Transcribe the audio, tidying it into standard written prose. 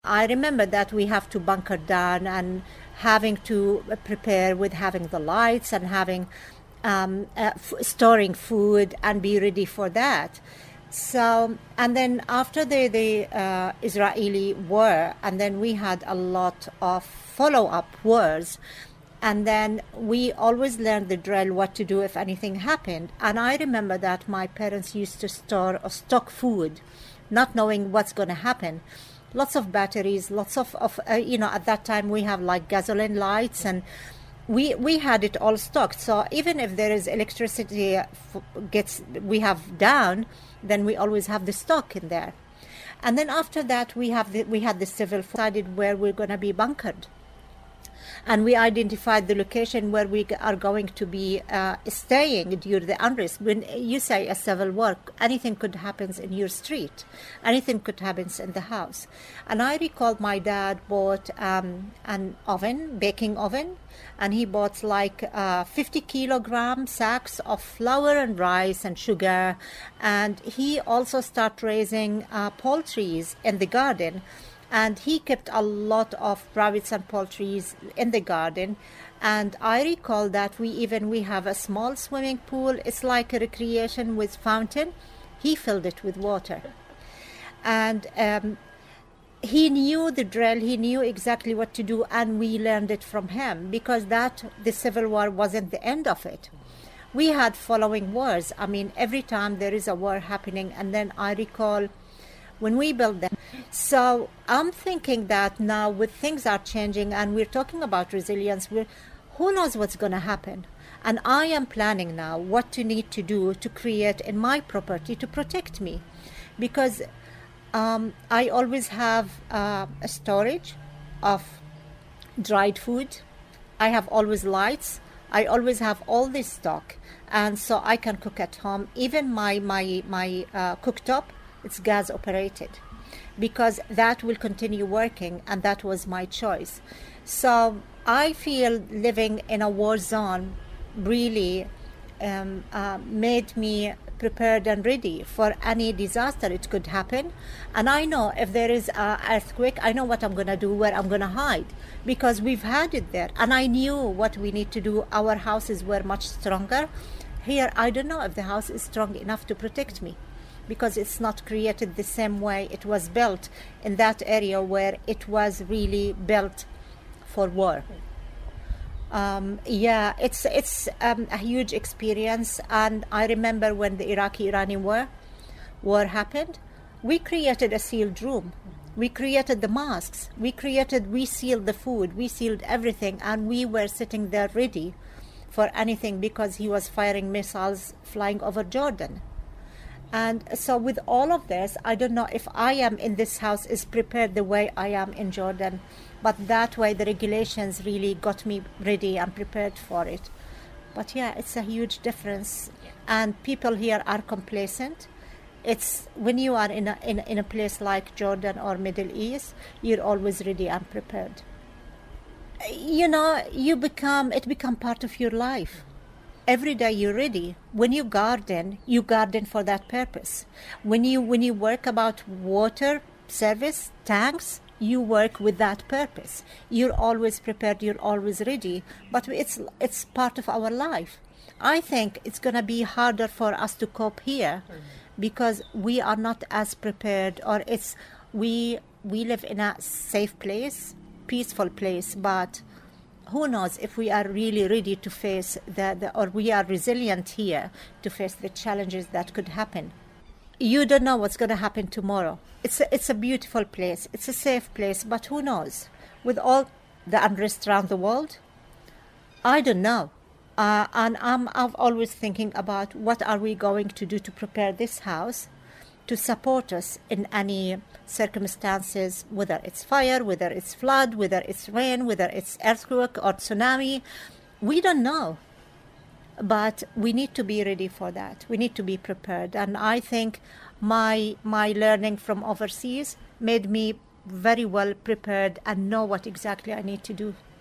I remember that we have to bunker down and having to prepare with having the lights and having storing food and be ready for that. So, and then after the Israeli war, and then we had a lot of follow-up wars, and then we always learned the drill, what to do if anything happened. And I remember that my parents used to store or stock food, not knowing what's going to happen. Lots of batteries, lots of at that time we have like gasoline lights, and we had it all stocked. So even if there is electricity we have down, then we always have the stock in there. And then after that we had the civil decided where we're going to be bunkered. And we identified the location where we are going to be staying during the unrest. When you say a civil war, anything could happen in your street. Anything could happen in the house. And I recall my dad bought an oven, baking oven, and he bought like 50 kilogram sacks of flour and rice and sugar. And he also started raising poultries in the garden. And he kept a lot of rabbits and poultries in the garden. And I recall that we have a small swimming pool. It's like a recreation with fountain. He filled it with water. And he knew the drill. He knew exactly what to do. And we learned it from him, because the Civil War wasn't the end of it. We had following wars. I mean, every time there is a war happening. And then I recall when we built them. So I'm thinking that now with things are changing and we're talking about resilience, who knows what's going to happen? And I am planning now what to need to do to create in my property to protect me. Because I always have a storage of dried food. I have always lights. I always have all this stock. And so I can cook at home. Even my cooktop, it's gas operated, because that will continue working, and that was my choice. So I feel living in a war zone really made me prepared and ready for any disaster. It could happen, and I know if there is an earthquake, I know what I'm going to do, where I'm going to hide, because we've had it there, and I knew what we need to do. Our houses were much stronger. Here, I don't know if the house is strong enough to protect me, because it's not created the same way it was built in that area where it was really built for war. It's a huge experience. And I remember when the Iraqi-Irani war happened, we created a sealed room. We created the masks. We sealed the food. We sealed everything. And we were sitting there ready for anything, because he was firing missiles flying over Jordan. And so with all of this, I don't know if I am in this house is prepared the way I am in Jordan. But that way the regulations really got me ready and prepared for it. But yeah, it's a huge difference. And people here are complacent. It's when you are in a place like Jordan or Middle East, you're always ready and prepared. It become part of your life. Every day you're ready. When you garden for that purpose. When you work about water service, tanks, you work with that purpose. You're always prepared, you're always ready. But it's part of our life. I think it's going to be harder for us to cope here, because we are not as prepared, or we live in a safe place, peaceful place, but who knows if we are really ready to face or we are resilient here to face the challenges that could happen. You don't know what's going to happen tomorrow. It's a beautiful place. It's a safe place, but who knows? With all the unrest around the world, I don't know. And I'm always thinking about what are we going to do to prepare this house to support us in any circumstances, whether it's fire, whether it's flood, whether it's rain, whether it's earthquake or tsunami. We don't know. But we need to be ready for that. We need to be prepared. And I think my learning from overseas made me very well prepared and know what exactly I need to do.